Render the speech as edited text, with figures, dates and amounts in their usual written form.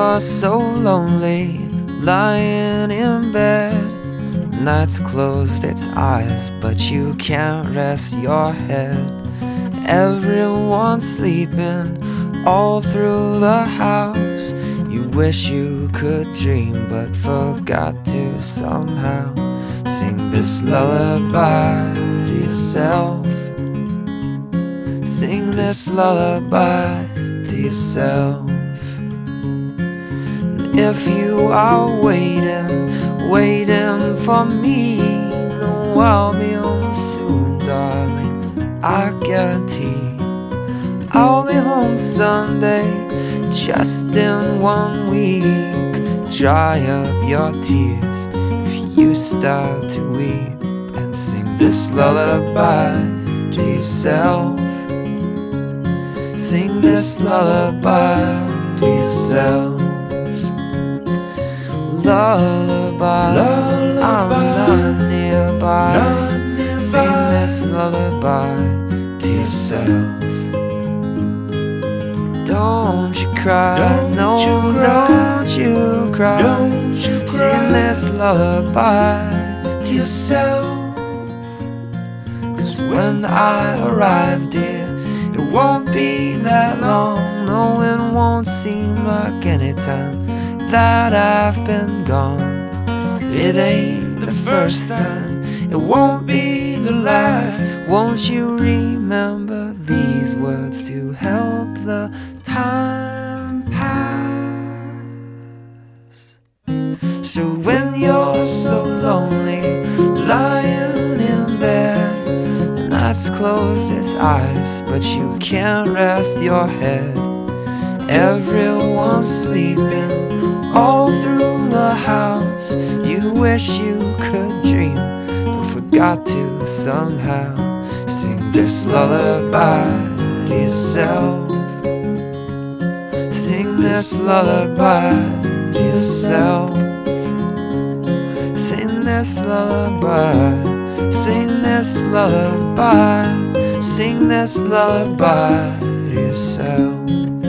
you're so lonely, lying in bed, night's closed its eyes, but you can't rest your head. Everyone's sleeping all through the house. You wish you could dream, but forgot to somehow. Sing this lullaby to yourself. Sing this lullaby to yourself. And if you are waiting for me, know I'll be home soon, darling. I guarantee I'll be home Sunday, just in 1 week. Dry up your tears if you start to weep, and sing this lullaby to yourself. Sing this lullaby to yourself. Lullaby, I'm not nearby. Sing this lullaby to yourself. Don't you cry, no, don't you cry. Sing this lullaby to yourself. 'Cause when I arrive, dear, it won't be that long. No, it won't seem like any time that I've been gone. It ain't the first time, it won't be the last. Won't you remember these words to help the time pass? So when you're so lonely, lying in bed, the night's closed its eyes, but you can't rest your head. Everyone's sleeping all through the house. You wish you could dream, but forgot to somehow. Sing this lullaby to yourself. Sing this lullaby to yourself. Sing this lullaby. Sing this lullaby. Sing this lullaby to yourself.